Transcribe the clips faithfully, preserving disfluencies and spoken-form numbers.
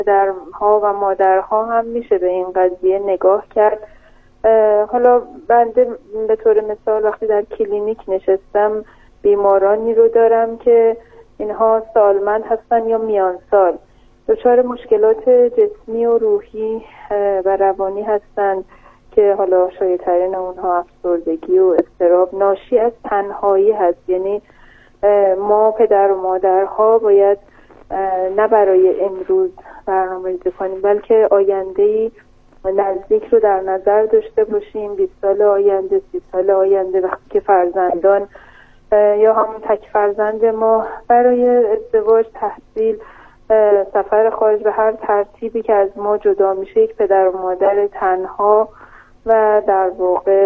پدرها و مادرها هم میشه به این قضیه نگاه کرد. حالا بنده به طور مثال وقتی در کلینیک نشستم بیمارانی رو دارم که اینها سالمند هستن یا میان سال، دچار مشکلات جسمی و روحی و روانی هستند که حالا شایع‌ترین اونها افسردگی و اضطراب ناشی از تنهایی هست. یعنی ما پدر و مادرها باید نه برای امروز برنامه‌ریزی کنیم بلکه آینده‌ای نزدیک رو در نظر داشته باشیم. بیست سال آینده، سی سال آینده، وقتی که فرزندان یا همون تک فرزند ما برای ازدواج، تحصیل، سفر خارج به هر ترتیبی که از ما جدا میشه، یک پدر و مادر تنها و در واقع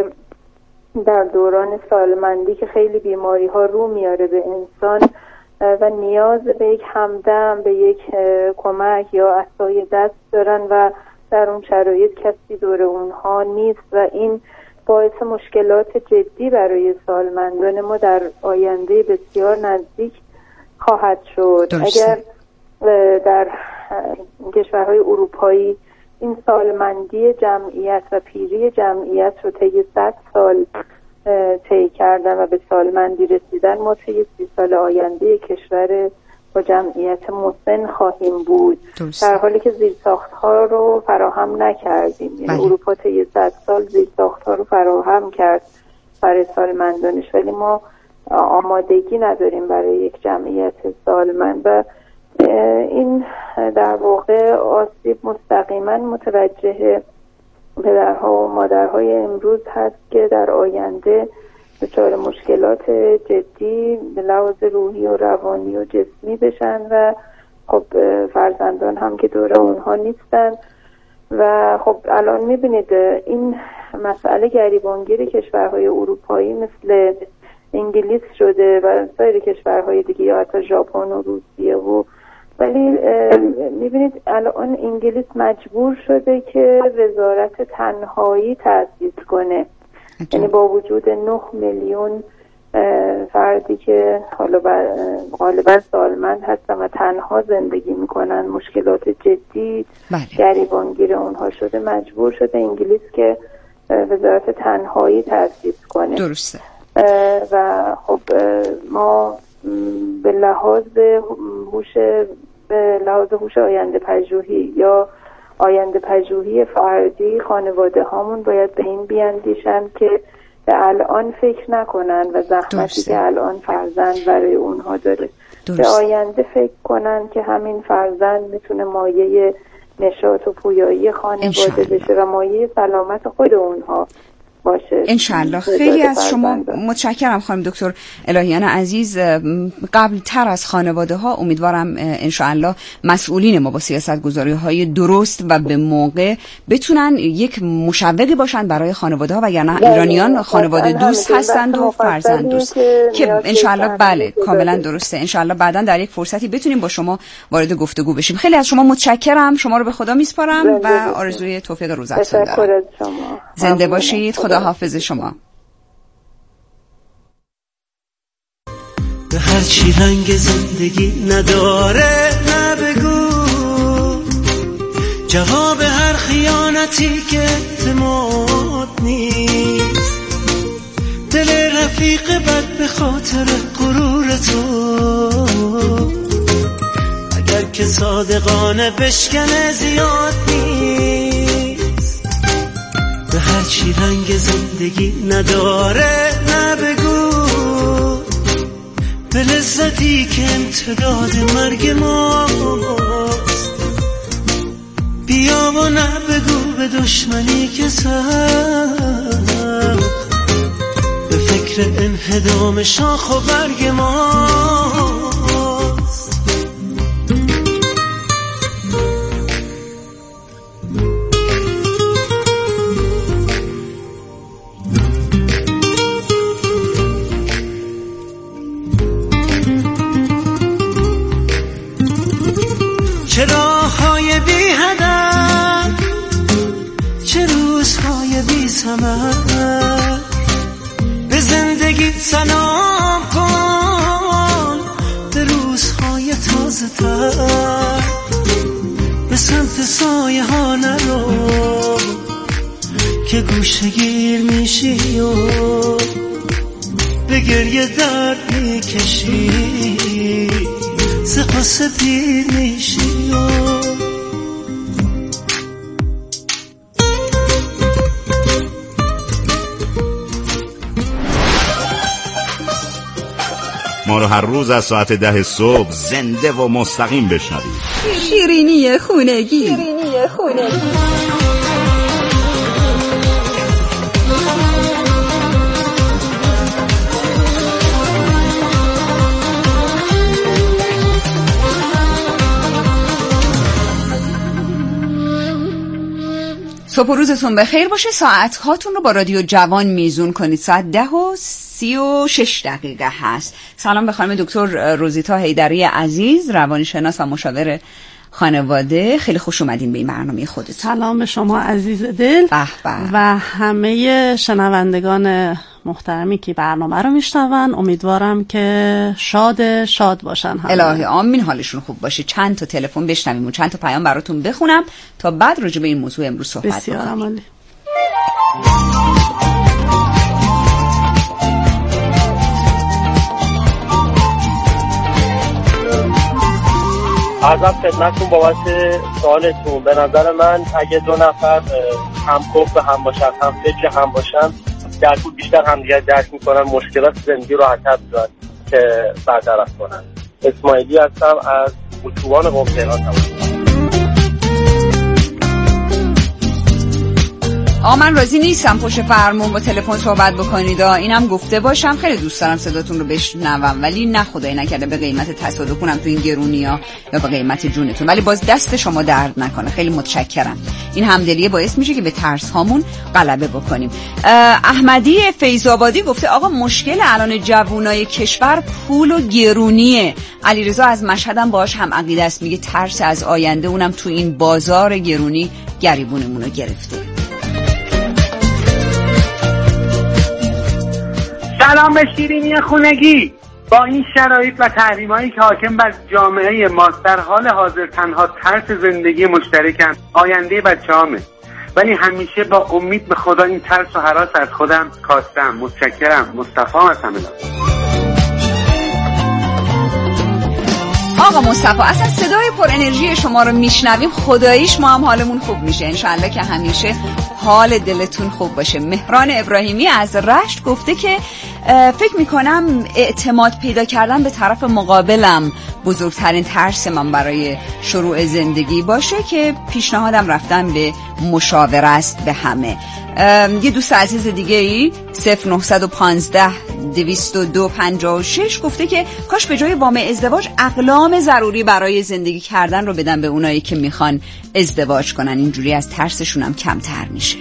در دوران سالمندی که خیلی بیماری ها رو میاره به انسان و نیاز به یک همدم، به یک کمک یا عصای دست دارن و در اون شرایط کسی دور اونها نیست و این باعث مشکلات جدی برای سالمندان ما در آینده بسیار نزدیک خواهد شد. درسته. اگر در کشورهای اروپایی این سالمندی جمعیت و پیری جمعیت رو طی صد سال طی کردن و به سالمندی رسیدن، ما طی سی سال آینده کشور با جمعیت مسن خواهیم بود. درسته. در حالی که زیرساخت‌ها رو فراهم نکردیم. یعنی اروپا طی صد سال زیرساخت‌ها رو فراهم کرد برای سالمندانش، ولی ما آمادگی نداریم برای یک جمعیت سالمند و این در واقع آسیب مستقیما متوجه پدرها و مادرهای امروز هست که در آینده دچار مشکلات جدی به لحاظ روحی و روانی و جسمی بشن و خب فرزندان هم که دور اونها نیستن و خب الان میبینید این مسئله گریبانگیر کشورهای اروپایی مثل انگلیس شده و سایر کشورهای دیگه یا حتی ژاپن و روسیه و ولی میبینید الان انگلیس مجبور شده که وزارت تنهایی تأسیس کنه. یعنی با وجود نه میلیون فردی که حالا غالبا سالمند هستن و تنها زندگی میکنن، مشکلات جدی گریبانگیر اونها شده، مجبور شده انگلیس که وزارت تنهایی تأسیس کنه. درسته. و خب ما به لحاظ هوش به لحاظ هوش آینده پژوهی یا آینده پژوهی فردی خانواده هامون باید به این بیاندیشن که به الان فکر نکنن و زحمتی که الان فرزند برای اونها داره. درسته. به آینده فکر کنن که همین فرزند میتونه مایه نشاط و پویایی خانواده بشه و مایه سلامت خود اونها باشه. انشالله. خیلی از شما متشکرم خانم دکتر الهیان عزیز. قبل تر از خانواده ها امیدوارم انشالله مسئولین ما با سیاست گذاری های درست و به موقع بتونن یک مشوقی باشن برای خانواده ها، وگرنه ایرانیان خانواده دوست هستند و فرزند دوست که انشالله بله کاملا درسته. انشالله بعدا در یک فرصتی بتونیم با شما وارد گفتگو بشیم. خیلی از شما متشکرم. شما رو به خدا میسپارم و آرزوی توفیق روزافزون دارم. زنده باشید. خدا حافظ شما. به هر چی رنگ زندگی نداره نبگو، جواب هر خیانتی که اعتماد نیست، دل رفیق بد به خاطر غرور تو اگر که صادقانه بشکنه زیاد نیست. به هر چی رنگ زندگی نداره نبگو، به لذتی که امتداد مرگ ماست بیا و نبگو، به دشمنی که سخت به فکر انهدام شاخ و برگ ماست. چه راه‌های بی هدف، چه روزهای بی ثمر، به زندگی سلام کن، سمت سایه ها نرو که گوشه گیر میشی و به گریه درد میکشی سقاسه پیر میشی و ما رو هر روز از ساعت ده صبح زنده و مستقیم بشنوید. شیرینی خونگی. شیرینی خونگی. صبح و روزتون بخیر باشه. ساعت هاتون رو با رادیو جوان میزون کنید. ساعت ده و سی و شش دقیقه هست. سلام به خانم دکتر روزیتا حیدری عزیز، روانشناس و مشاور خانواده. خیلی خوش اومدین به این برنامه خودتون. سلام به شما عزیز دل به به. و همه شنوندگان محترمی که برنامه رو میشنون. امیدوارم که شاد شاد باشن. الهی آمین، حالشون خوب باشه. چند تا تلفن بشنویم و چند تا پیام براتون بخونم تا بعد راجع به این موضوع امروز صحبت بکنیم. بسیار عالی. عرضم خدمتتون بابت سوالتون. به نظر من اگه دو نفر هم کف هم باشن، هم فکر هم باشن، در طول بیشتر همدیگر درک میکنن، مشکلات زندگی راحت‌تر میشن که برطرف کنن. اسماعیلی هستم از اتوبان قم تهران. آ من راضی نیستم پشت فرمون با تلفن صحبت بکنید. اینم گفته باشم خیلی دوست دارم صداتون رو بشنوم، ولی نه خدای نکرده به قیمت تصادف کنم تو این گرونیا یا به قیمت جونتون. ولی باز دست شما درد نکنه. خیلی متشکرم. این همدلی باعث میشه که به ترس هامون غلبه بکنیم. احمدی فیض‌آبادی گفته آقا مشکل الان جوونای کشور پول و گرونیه. علیرضا از مشهدم باهاش هم عقیده است، میگه ترس از آینده، اونم تو این بازار گرونی گریبونمون رو گرفته. سلام به شیرینی خونگی. با این شرایط و تحریم‌هایی که حاکم بر جامعه ماست، در حال حاضر تنها ترس زندگی مشترکم آینده بچه‌هامه، ولی همیشه با امید به خدا این ترس و هراس از خودم کاستم. متشکرم. مصطفی هستم. آقا مصطفی اصلا صدای پر انرژی شما رو میشنویم، خداییش ما هم حالمون خوب میشه. انشالله که همیشه حال دلتون خوب باشه. مهران ابراهیمی از رشت گفته که فکر میکنم اعتماد پیدا کردن به طرف مقابلم بزرگترین ترس من برای شروع زندگی باشه، که پیشنهادم رفتن به مشاوره است به همه. یه دوست عزیز دیگه ای صفر نه یک پنج دویست و دو پنجاه و شش گفته که کاش به جای وام ازدواج اقلام ضروری برای زندگی کردن رو بدن به اونایی که میخوان ازدواج کنن، اینجوری از ترسشون هم کمتر میشه.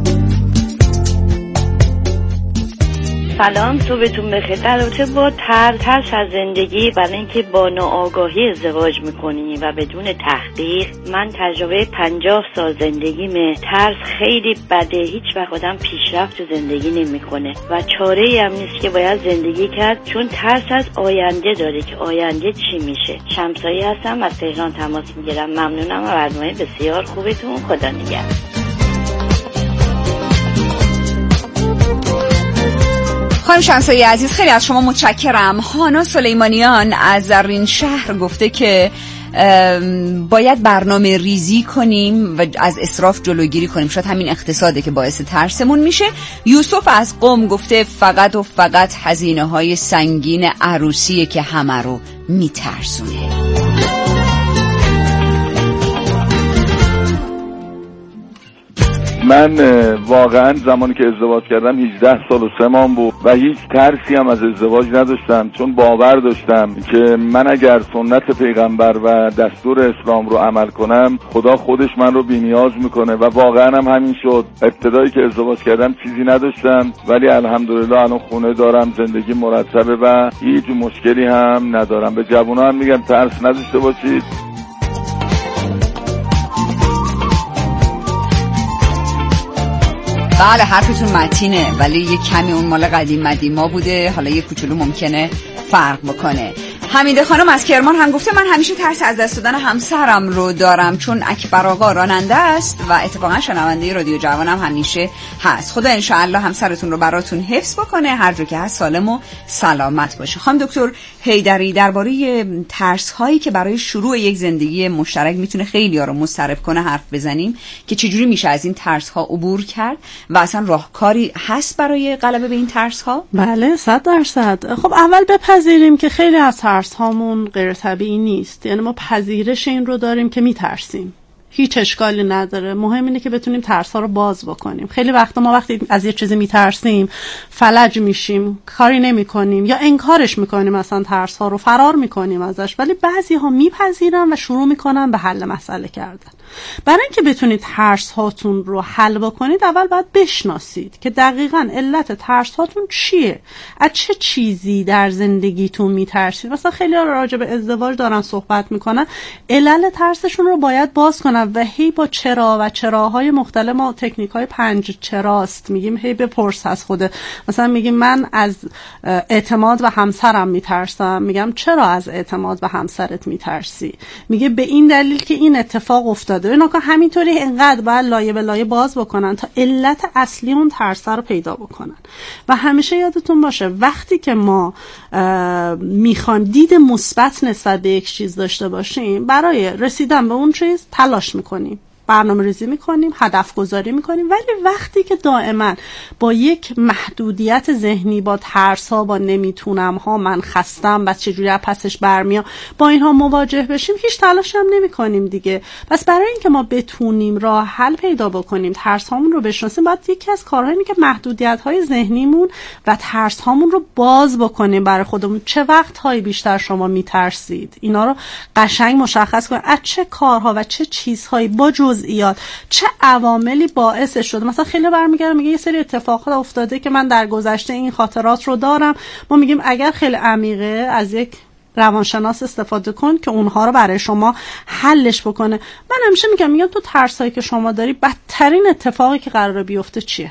سلام، صبحتون بخیر. البته با تر ترس از زندگی، برای اینکه با ناآگاهی ازدواج میکنی و بدون تحقیق. من تجربه پنجاه سال زندگیمه. ترس خیلی بده، هیچ وقت آدم پیشرفت تو زندگی نمیکنه و چاره‌ای هم نیست که باید زندگی کرد، چون ترس از آینده داره که آینده چی میشه. شمسایی هستم از تهران تماس میگیرم. ممنونم و برنامه بسیار خوبتون. خدا نگهدار. خانم شمسایی عزیز خیلی از شما متشکرم. هانا سلیمانیان از زرین شهر گفته که باید برنامه ریزی کنیم و از اسراف جلوگیری کنیم، شاید همین اقتصاده که باعث ترسمون میشه. یوسف از قم گفته فقط و فقط هزینه های سنگین عروسیه که همه رو میترسونه. من واقعا زمانی که ازدواج کردم هجده سال و سه ماه بود و هیچ ترسی هم از ازدواج نداشتم، چون باور داشتم که من اگر سنت پیغمبر و دستور اسلام رو عمل کنم خدا خودش من رو بی‌نیاز میکنه و واقعا هم همین شد. ابتدایی که ازدواج کردم چیزی نداشتم، ولی الحمدلله الان خونه دارم، زندگی مرتبه و هیچ مشکلی هم ندارم. به جوونا هم میگم ترس نداشته باشید. بله حرفتون متینه، ولی یه کمی اون مال قدیم مدیما بوده، حالا یه کوچولو ممکنه فرق بکنه. حمیده خانم از کرمان هم گفته من همیشه ترس از دست دادن همسرم رو دارم چون اکبر آقا راننده است و اتفاقا شنونده رادیو جوانم همیشه هست. خدا انشاءالله همسرتون رو براتون حفظ بکنه، هر جا که هست سالم و سلامت باشه. خانم دکتر حیدری، درباره ترس هایی که برای شروع یک زندگی مشترک میتونه خیلی ها رو مضطرب کنه حرف بزنیم که چجوری میشه از این ترس ها عبور کرد و اصلا راهکاری هست برای غلبه به این ترس ها؟ بله، صد درصد. خب اول بپذیریم که خیلی از ترس هامون غیر طبیعی نیست، یعنی ما پذیرش این رو داریم که میترسیم، هیچ اشکالی نداره. مهم اینه که بتونیم ترس ها رو باز بکنیم. خیلی وقتا ما وقتی از یه چیزی میترسیم فلج میشیم، کاری نمی کنیم یا انکارش میکنیم، مثلا ترس ها رو فرار میکنیم ازش، ولی بعضی ها میپذیرن و شروع میکنن به حل مسئله کردن. برای اینکه بتونید ترس هاتون رو حل بکنید اول باید بشناسید که دقیقاً علت ترس هاتون چیه، از چه چیزی در زندگیتون میترسید. مثلا خیلی ها راجع به ازدواج دارن صحبت میکنن، علل ترسشون رو باید باز کنن و هی با چرا و چراهای مختلف، ما تکنیک های پنج چراست میگیم، هی بپرس از خودت. مثلا میگیم من از اعتماد و همسرم میترسم، میگم چرا از اعتماد و همسرت میترسی؟ میگه به این دلیل که این اتفاق افتاده. اینا که همینطوری انقدر باید لایه به لایه باز بکنن تا علت اصلی اون ترس رو پیدا بکنن. و همیشه یادتون باشه وقتی که ما میخوایم دید مثبت نسبت به یک چیز داشته باشیم، برای رسیدن به اون چیز تلاش میکنیم، برنامه ریزی میکنیم، هدف گذاری میکنیم، ولی وقتی که دائما با یک محدودیت ذهنی، با ترس ها، با نمیتونم ها، من خستم بس چجوری از پسش برمیام، با اینها مواجه بشیم، هیچ تلاشی هم نمیکنیم دیگه. پس برای اینکه ما بتونیم راه حل پیدا بکنیم، ترس هامون رو بشناسیم، باید یکی از کارهایی اینه که محدودیت های ذهنیمون و ترس هامون رو باز بکنیم برای خودمون. چه وقت هایی بیشتر شما میترسید؟ اینا رو قشنگ مشخص کنید، از چه کارها و چه چیزهایی با جزئیات چه عواملی باعث شده. مثلا خیلی برمیگره میگه یه سری اتفاقات افتاده که من در گذشته این خاطرات رو دارم. ما میگیم اگر خیلی عمیقه از یک روانشناس استفاده کن که اونها رو برای شما حلش بکنه. من همیشه میگم میگم تو ترسایی که شما داری بدترین اتفاقی که قراره بیفته چیه؟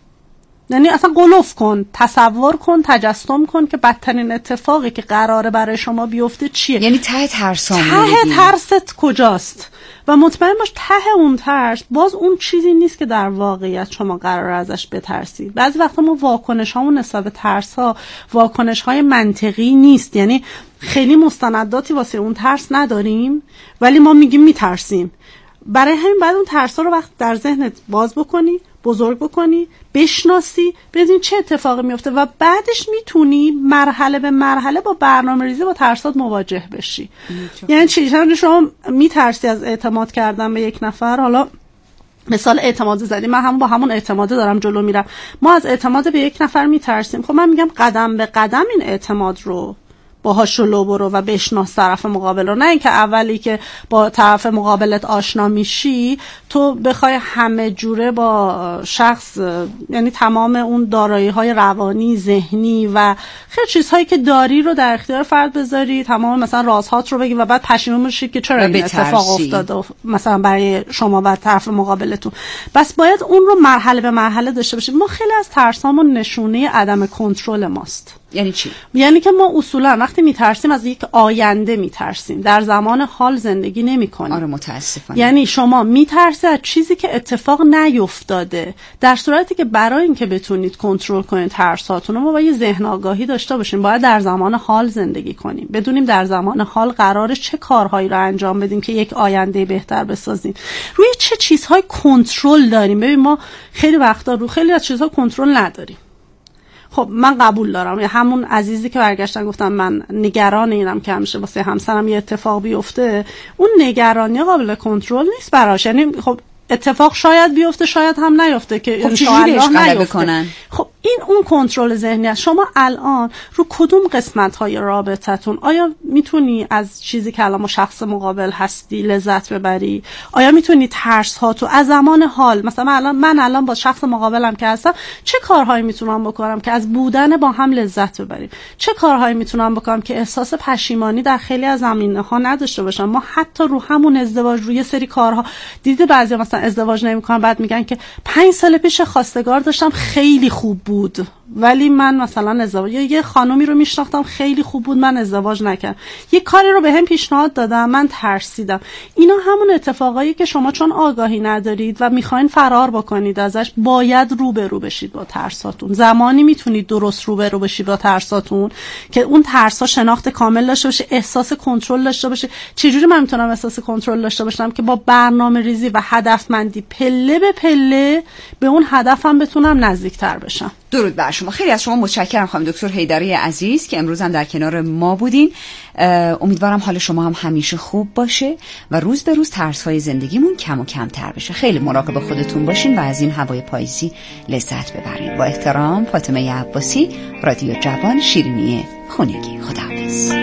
یعنی اصلا قلوف کن، تصور کن، تجسم کن که بدترین اتفاقی که قراره برای شما بیفته چیه. یعنی ته ترسامون، ته ترست کجاست؟ و مطمئن باش ته اون ترس باز اون چیزی نیست که در واقعیت شما قراره ازش بترسید. بعضی وقتا ما واکنش هامون نسبت به ترس ها واکنش های منطقی نیست، یعنی خیلی مستنداتی واسه اون ترس نداریم ولی ما میگیم میترسیم. برای همین بعد اون ترس ها رو وقت در ذهنت باز بکنی، بزرگ بکنی، بشناسی، بدین چه اتفاقی میفته و بعدش میتونی مرحله به مرحله با برنامه ریزی با ترسات مواجه بشی. یعنی چی؟ یعنی شما میترسی از اعتماد کردن به یک نفر، حالا مثال اعتماد زدی، من هم با همون اعتماده دارم جلو میرم، ما از اعتماد به یک نفر میترسیم. خب من میگم قدم به قدم این اعتماد رو باهاش جلو برو و بشناس طرف مقابل رو، نه اینکه اولی که با طرف مقابلت آشنا میشی تو بخوای همه جوره با شخص، یعنی تمام اون دارایی‌های روانی، ذهنی و خیلی چیزهایی که داری رو در اختیار فرد بذاری، تمام مثلا رازهات رو بگی و بعد پشیمون بشی که چرا این اتفاق افتاد مثلا برای شما و طرف مقابلتون. بس باید اون رو مرحله به مرحله داشته باشیم. ما خیلی از ترسامون نشونه عدم کنترل ماست. یعنی چی؟ یعنی که ما اصولا وقتی میترسیم از یک آینده میترسیم، در زمان حال زندگی نمیکنیم. آره متاسفانه. یعنی شما میترسید از چیزی که اتفاق نیفتاده، در صورتی که برای اینکه بتونید کنترل کنید ترساتون رو ما باید ذهن آگاهی داشته باشیم، باید در زمان حال زندگی کنیم، بدونیم در زمان حال قراره چه کارهایی رو انجام بدیم که یک آینده بهتر بسازیم، روی چه چیزهای کنترل داریم. ببین ما خیلی وقتا رو خیلی از چیزها کنترل نداریم. خب من قبول دارم، یا همون عزیزی که برگشتن گفتم من نگران اینم که همیشه واسه همسرم یه اتفاق بیفته، اون نگرانی قابل کنترل نیست براش. یعنی خب اتفاق شاید بیفته شاید هم نیفته که خب چجوری بهش غلبه کنن؟ خب این اون کنترل ذهنی است. شما الان رو کدوم قسمت های رابطتون آیا میتونی از چیزی که الان ما شخص مقابل هستی لذت ببری؟ آیا میتونی ترس ها تو از زمان حال، مثلا من الان من الان با شخص مقابلم که هستم چه کارهایی میتونم بکنم که از بودن با هم لذت ببریم؟ چه کارهایی میتونم بکنم که احساس پشیمانی در خیلی از زمینه‌ها نداشته باشم؟ ما حتی رو همون ازدواج روی سری کارها دیده بعضی مثلا ازدواج نمیکنن بعد میگن که پنج سال پیش خواستگار داشتم خیلی خوب بود بود ولی من مثلا ازدواج، یا یه خانومی رو میشناختم خیلی خوب بود من ازدواج نکردم، یه کاری رو بهم پیشنهاد دادم من ترسیدم. اینا همون اتفاقایی که شما چون آگاهی ندارید و میخواین فرار بکنید ازش، باید روبرو بشید با ترساتون. زمانی میتونید درست روبرو بشید با ترساتون که اون ترسا شناخت کامل داشته باشه، احساس کنترل داشته باشه. چجوری من میتونم احساس کنترل داشته باشم؟ که با برنامه‌ریزی و هدفمندی پله به پله به اون هدفم بتونم نزدیکتر بشم. درود بر شما. خیلی از شما متشکرم خانم دکتر حیدری عزیز که امروز هم در کنار ما بودین. امیدوارم حال شما هم همیشه خوب باشه و روز به روز ترس‌های زندگیمون کم و کمتر بشه. خیلی مراقب خودتون باشین و از این هوای پاییزی لذت ببرین. با احترام، فاطمه عباسی، رادیو جوان، شیرینی خونگی. خداحافظ.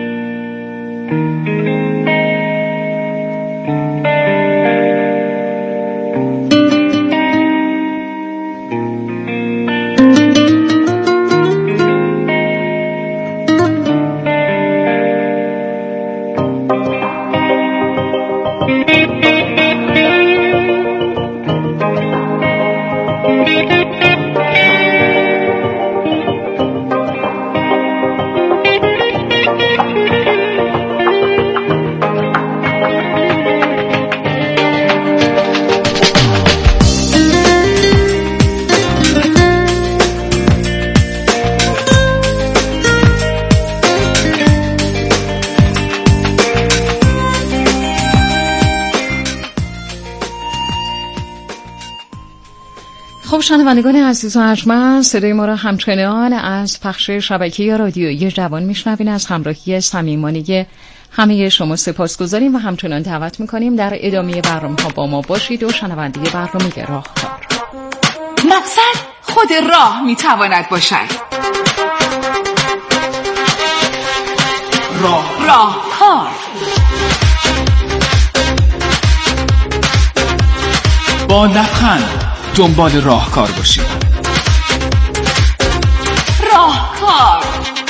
خب شنوندگان عزیز و ارجمند، صدای ما را همچنان از پخش شبکه رادیویی جوان میشنوین. از همراهی صمیمانه همه شما سپاسگزاریم و همچنان دعوت میکنیم در ادامه برنامه ها با ما باشید و شنونده برنامه راهکار. مقصد خود راه میتواند باشد. راه راهکار. با لبخند دنبال راهکار باشید. راهکار.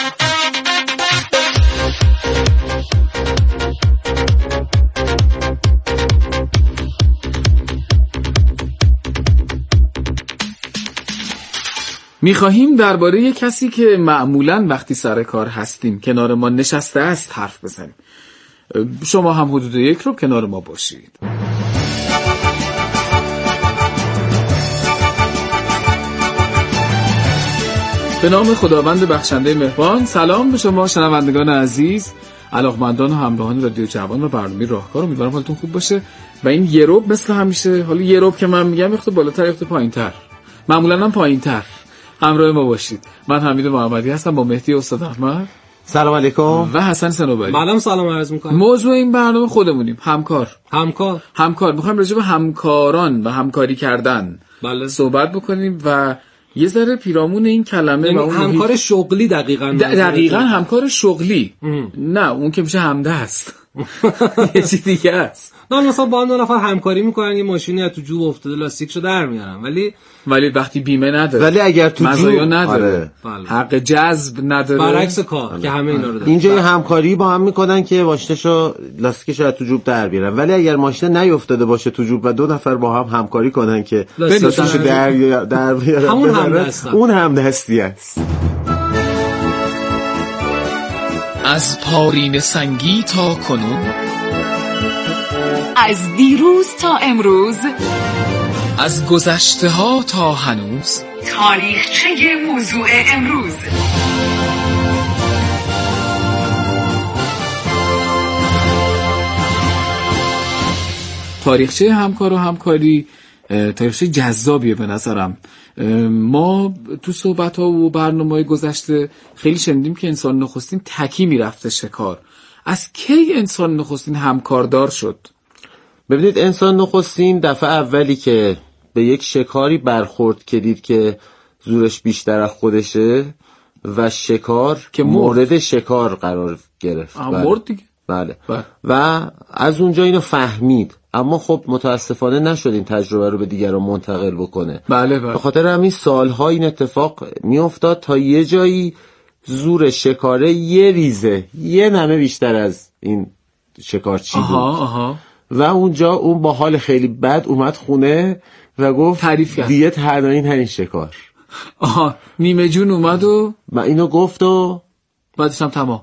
میخواهیم درباره کسی که معمولاً وقتی سر کار هستیم کنار ما نشسته است حرف بزنیم. شما هم حدود یک رو کنار ما باشید. به نام خداوند بخشنده مهربان. سلام به شما شنوندگان عزیز، علاقمندان و همراهان رادیو جوان و برنامه راهکار. امیدوارم حالتون خوب باشه و این یه رب مثل همیشه، حالا یه رب که من میگم یخت بالاتر یخت پایینتر، معمولا هم پایینتر، همراه ما باشید. من حمید محمدی هستم با مهدی استاد احمد. سلام علیکم. و حسن صنوبری. منم سلام عرض میکنم. موضوع این برنامه خودمونیم، همکار. همکار. همکار. میخوایم راجع به همکاران و همکاری کردن بله. صحبت بکنیم و یه ذره پیرامون این کلمه و اون همکار شغلی دقیقاً دقیقاً همکار شغلی ام. نه اون که میشه همدست یه چیز دیگه است. نه مثلا با دو نفر همکاری میکنن یه ماشینی از تو جوب افتاده لاستیکشو در میارن، ولی ولی وقتی بیمه نداره، ولی اگر تو مزایا نداره، آره. حق جذب نداره، برعکس کار آره. که همه اینا رو داره. اینجا یه همکاری با هم میکنن که ماشینشو لاستیکشو از تو جوب در بیارن، ولی اگر ماشین نیافتاده باشه تو جوب و دو نفر با هم همکاری کنن که لاستیکشو در در بیارن، همون همدستی اون همدستی است. از پارین سنگی تا کنون، از دیروز تا امروز، از گذشته ها تا هنوز، تاریخچه موضوع امروز. تاریخچه همکار و همکاری تاریخچه جذابیه به نظرم. ما تو صحبت ها و برنامه‌های گذشته خیلی شنیدیم که انسان نخستین تکی میرفته شکار. از کی انسان نخستین همکاردار شد؟ ببینید انسان نخستین دفعه اولی که به یک شکاری برخورد که دید که زورش بیشتر از خودشه و شکار که مورد شکار قرار گرفت. بله. مرد دیگه. بله. بله. و از اونجا اینو فهمید، اما خب متاسفانه نشد این تجربه رو به دیگران منتقل بکنه. بله بله. به خاطر همین سالها این اتفاق میافتاد تا یه جایی زور شکاره یه ریزه یه نمه بیشتر از این شکارچی بود. آها آها. و اونجا اون با حال خیلی بد اومد خونه و گفت تعریف کرد دیگه تنهایی نرین شکار. آها نیمه جون اومد و و اینو گفت و بعدش هم تمام.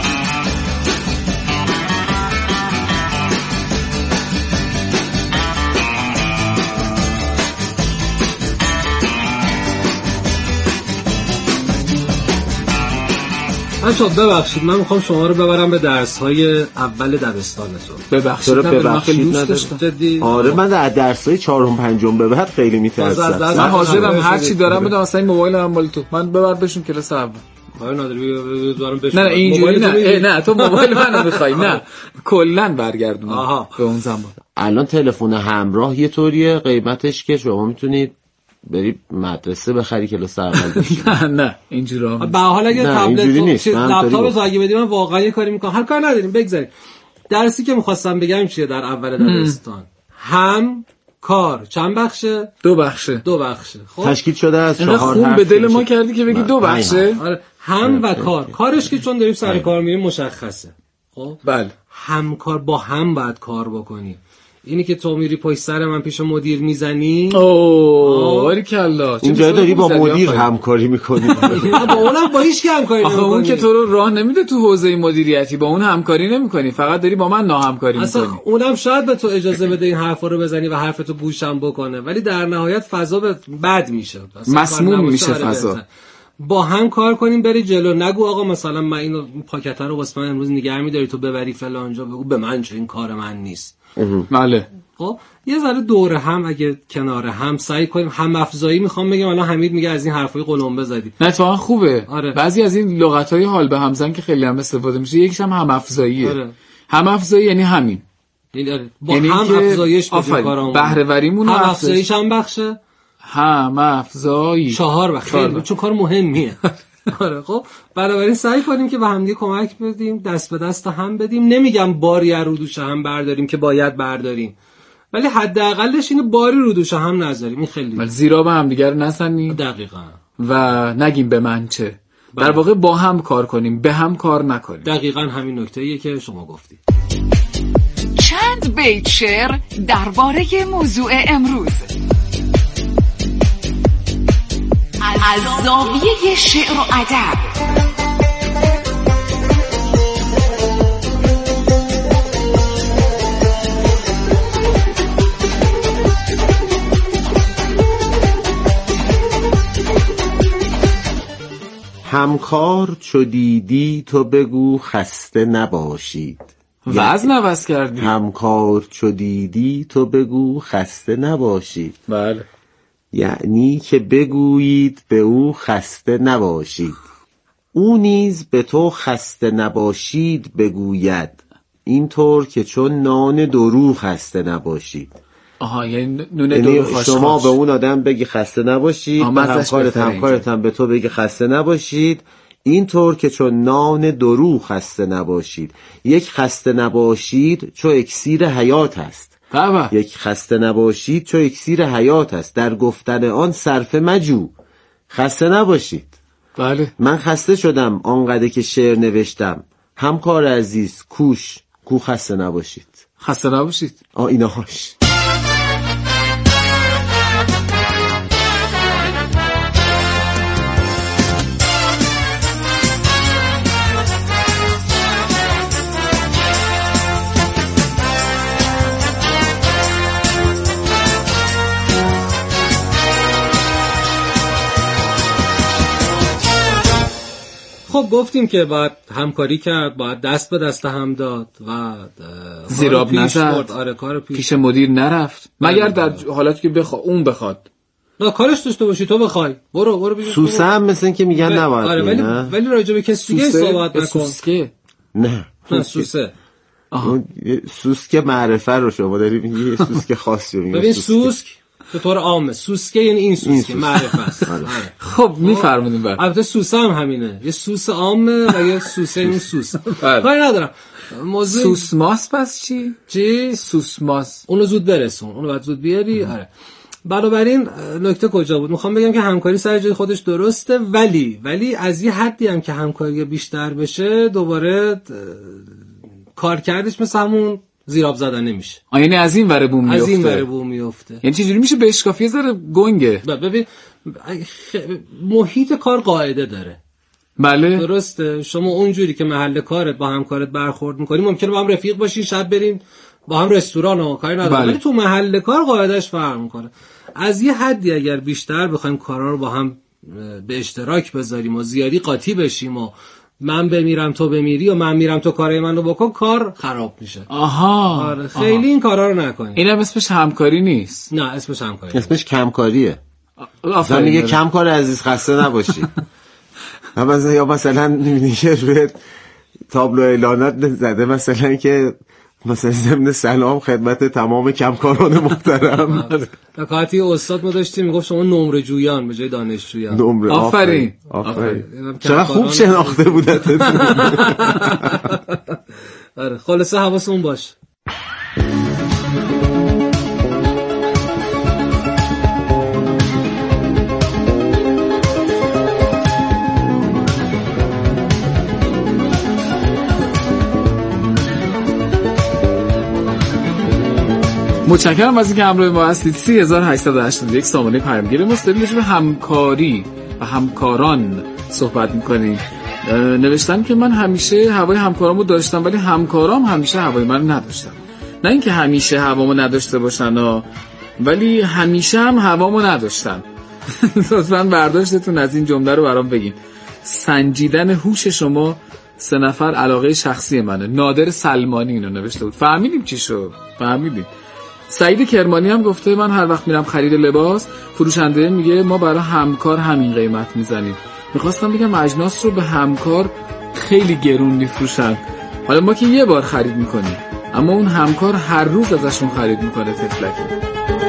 بچه‌ها ببخشید من میخوام شما رو ببرم به درس‌های اول دبستانتون. ببخشید من خیلی دوست داشتم. جدی آره من در درس‌های چهارم پنجم به بعد خیلی میترسم. من حاضرم هر چی دارم بدم اصلا این موبایل هم مال تو. من ببر بشون کلاس اول. آره نادری بذارم بشون. نه اینجوری نه نه تو موبایل منو می‌خوای نه کلاً برگردون به اون زمان. الان تلفن همراه یه طوریه قیمتش که شما میتونید بری مدرسه بخری کلاس اول بشی. نه نه اینجوری به حال اگه تبلت لپتاپ زاگی بدیم من واقعا یه کاری میکنم. هر کار نداریم بگذاریم. درسی که می‌خواستم بگم چیه در اول دبستان؟ هم کار چند بخشه؟ دو بخشه. دو بخشه. خب تشکیل شده از چهار خون به دل ما کردی که بگی دو بخشه. آره هم و کار. کارش که چون داریم سر کار میریم مشخصه. خب بله. همکار با هم باید کار بکنی. اینی که تو میری پشت سر من پیش مدیر میزنی اوه باریکلا اینجا داری با مدیر همکاری میکنی. با اونم با هیچ کی همکاری نمیکنی. آخه اون که تو رو راه نمیده تو حوزه مدیریتی با اون همکاری نمیکنی فقط داری با من ناهمکاری میکنی. اصلا اونم شاید به تو اجازه بده این حرفا رو بزنی و حرفتو گوشم بکنه ولی در نهایت فضا بد میشه مسموم میشه فضا. با هم کار کنیم بری جلو. نگو آقا مثلا من اینو پاکت رو واسه من امروز نگه می‌داری تو ببری فلان جا بگو به من چه این کار من نیست. بله. خب یه ذره دور هم اگه کنار هم سعی کنیم هم افزایی میخوام بگم الان حمید میگه از این حرفای قلمبه زدی. نه اتفاقا خوبه. آره. بعضی از این لغت‌های حال به همزن که خیلی هم استفاده میشه یکیش هم هم افزاییه. آره. هم افزایی یعنی همین. یعنی با یعنی هم افزایش بدیم کارامون. بهره وریمون هم افزایش هم بخشه. هم افزایی چهار بخش خیلی چون کار مهمیه. آره خب بنابراین سعی کنیم که به هم دیگه کمک بدیم دست به دست هم بدیم. نمیگم باری رو دوش هم برداریم که باید برداریم ولی حداقلش اینو باری رو دوش هم نذاریم. این خیلی ولی زیرا به هم دیگه رو نزنیم دقیقاً و نگیم به من چه بله. در واقع با هم کار کنیم به هم کار نکنیم. دقیقاً همین نکته‌ایه که شما گفتید. چند بیت شعر درباره موضوع امروز از زاویه شعر و ادب. همکار چو دیدی تو بگو خسته نباشید. وزن عوض کردی. همکار چو دیدی تو بگو خسته نباشید. بله. یعنی که بگویید به او خسته نباشید او نیز به تو خسته نباشید بگوید اینطور که چون نان درو خسته نباشید. آها یعنی نون درو خاش شما خاش. به اون آدم بگی خسته نباشید همکارت همکارت هم به تو بگی خسته نباشید اینطور که چون نان درو خسته نباشید. یک خسته نباشید چو اکسیر حیات است. بابا. یک خسته نباشید چو اکسیر حیات است در گفتن آن صرفه مجو. خسته نباشید. بله. من خسته شدم آنقدر که شعر نوشتم. همکار عزیز کوش کو خسته نباشید. خسته نباشید. آ اینهاش. خب گفتیم که باید همکاری کرد باید دست به دست هم داد و زیراب نزد. آره کار پیش. پیش مدیر نرفت مگر در حالتی که بخواد اون بخواد. نه کارش داشته باشی تو بخوای برو برو بگو. سوسه هم مثل این که میگن نباید. آره ولی ولی راجع به کسی دیگه صحبت نکن. سوسکه نه نه سوسه. اون سوسکه معرفه رو شما داری میگی سوسکه خاصی رو میگی. ببین سوسک به طور عامه سوسکه یعنی این سوسکه معرفه است. خب میفرمایید بعد البته سوسه هم همینه یه سوس عامه و یه سوسه این سوس. کاری ندارم. موضوع سوسماس پس چی؟ چی؟ سوسماس. اونو زود برسون. اونو بعد زود بیاری. آره. بنابراین نکته کجا بود؟ میخوام بگم که همکاری سر جای خودش درسته ولی ولی از یه حدی هم که همکاری بیشتر بشه دوباره کارکردش مثل همون زیر آب زدن نمیشه. یعنی از این ور بوم میفته. از این ور بوم میفته. یعنی چجوری میشه بهش کافیه ذره گنگه. ببین محیط کار قاعده داره. بله درسته. شما اونجوری که محل کارت با همکارت برخورد میکنی ممکنه با هم رفیق باشین، شب بریم با هم رستوران و کاری نداره، ولی تو محل کار قاعدهش فرق میکنه. از یه حدی اگر بیشتر بخوایم کارا رو با هم به اشتراک بذاریم و زیادی قاطی بشیم و من بمیرم تو بمیری و من میرم تو کارای منو بکن، کار خراب میشه. آها آره خیلی آها. این کارا رو نکنید. اینم اسمش همکاری نیست. نه اسمش همکاری، اسمش کمکاریه. آفرین میگه کم کار عزیز خسته نباشی. مثلا یا مثلا میبینی که روی تابلو اعلانات زده مثلا که مثلا ضمن سلام خدمت تمام کمکاران محترم. نکاتی استاد ما داشتیم میگفت شما نمره جویان به جای دانشجویان. نمره. آفرین آفرین. چرا خوب شناخته بودت. آره خلاصه حواسمون باشه. متشکرم از اینکه همراه ما هستید. سه هزار و هشتصد و هشتاد و یک سامانه پیامگیر ماست. داریم راجع به همکاری و همکاران صحبت می‌کنیم. نوشتن که من همیشه هوای همکارامو داشتم ولی همکارام همیشه هوای من نداشتن. نه اینکه همیشه هوامو نداشته باشن ها، ولی همیشه هم هوامو نداشتن. لطفاً برداشتتون از این جمله رو برام بگین. سنجیدن هوش شما سه نفر علاقه شخصی منه. نادر سلمانی اینو نوشته بود. فهمیدیم چی شد؟ فهمیدیم. سعید کرمانی هم گفته من هر وقت میرم خرید لباس، فروشنده میگه ما برای همکار همین قیمت میزنیم. میخواستم بگم اجناس رو به همکار خیلی گرون میفروشن. حالا ما که یه بار خرید میکنیم، اما اون همکار هر روز ازشون خرید میکنه تفلکی.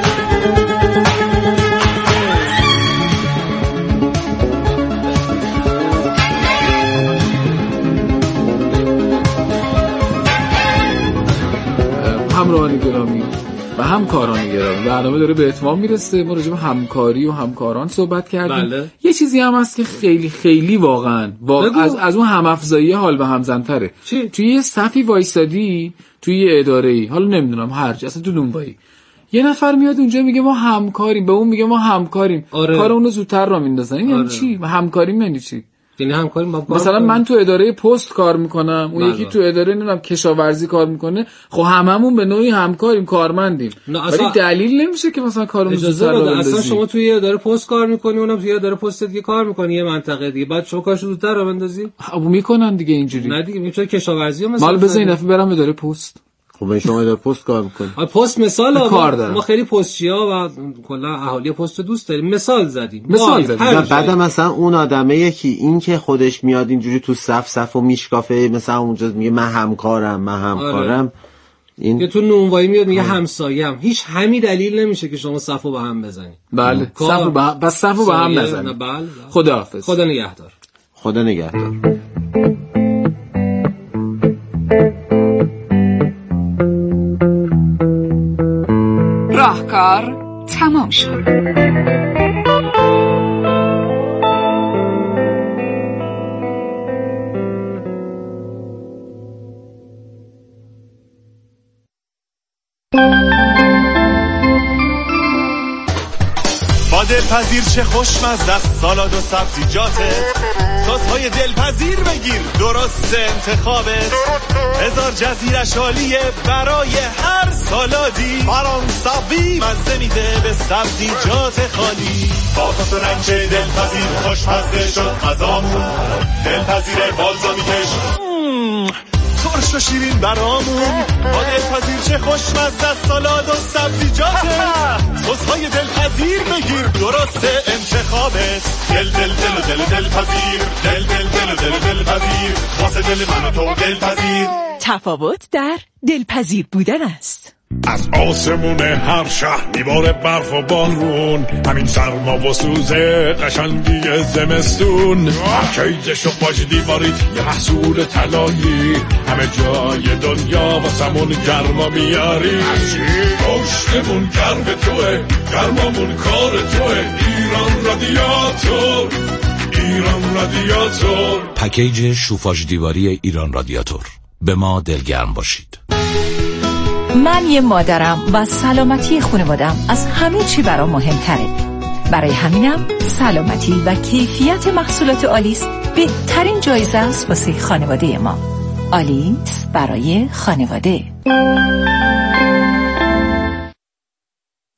همراهان گرامی و همکاران گرامی، برنامه داره به اتمام میرسه. ما راجع به همکاری و همکاران صحبت کردیم. بله. یه چیزی هم هست که خیلی خیلی واقعا واقع از از اون هم افزایی حال به هم زن‌تره. توی یه صفی وایسادی توی یه اداره‌ای، حالا نمیدونم هر جا، اصلا تو دنبایی یه نفر میاد اونجا میگه ما همکاریم، به اون میگه ما همکاریم. آره. کار اونو زودتر راه میندازن. این یعنی چی؟ همکاری یعنی چی؟ یعنی همکاری ما مثلا من تو اداره پست کار میکنم، اون یکی تو اداره نمیدونم کشاورزی کار میکنه، خب هممون به نوعی همکاریم، کارمندیم. ولی دلیل نمیشه که مثلا کارمون زودتر راه بندازیم. اصلا شما توی اداره پست کار میکنی، اونم توی اداره پست دیگه کار میکنه، یه منطقه دیگه، بعد شما کارشو زودتر راه بندازی. خب میکنن دیگه اینجوری. نه دیگه میشه کشاورزی مثلا. مال بزنین دفعه برام اداره پست. خب شما اداره پست کار میکنید. پست مثال ما, ما خیلی پستچیا و کلا اهالی پست دوست داریم. مثال زدیم. مثال زدیم. بعد مثلا اون آدمه یکی این که خودش میاد اینجوری تو صف صف و میشکافه، مثلا اونجا میگه من همکارم، من همکارم. آره. این که تو نونوایی میاد میگه همسایه‌ام. هیچ همین دلیل نمیشه که شما صفو به هم بزنید. بله. صفو به هم بس صفو به هم نزنید. بله. خداحافظ. خدا نگهدار. خدا نگهدار. راهکار تمام شد. با دلپذیر چه خوشمزه است سالاد و سبزیجاته، سس‌های دلپذیر بگیر درست انتخابت، هزار جزیرش عالیه برای هر سالادی، فرانسوی مزه میده به سبزیجات خالی، با سس و رنج دلپذیر خوشمزه شد غذامون، دلپذیر بالزامیکش ترش و شیرین برامون، با دلپذیر چه خوشمزه است سالاد و سبزیجاته، سس‌های دلپذیر بگیر درست انتخابت، دل دل دل و دل دلپذیر، دل دل دل و دل دلپذیر، واسه دل من و تو دلپذیر. تفاوت در دلپذیر بودن است. از آسمون هر شهر میباره برف و بارون، همین سرما و سوزه قشنگی زمستون، کیج شپاج دیواریت یه محصول طلایی، همه جای دنیا واسمون گرما میاری، پشتمون گرم توه، گرمامون کار توه، ایران رادیاتور، ایران رادیاتور. پکیج شوفاژ دیواری ایران رادیاتور، به ما دلگرم باشید. من یه مادرم و سلامتی خانوادم از همه چی برام مهمتره. برای همینم سلامتی و کیفیت محصولات آلیس بهترین جایزه است واسه خانواده ما. آلیس برای خانواده.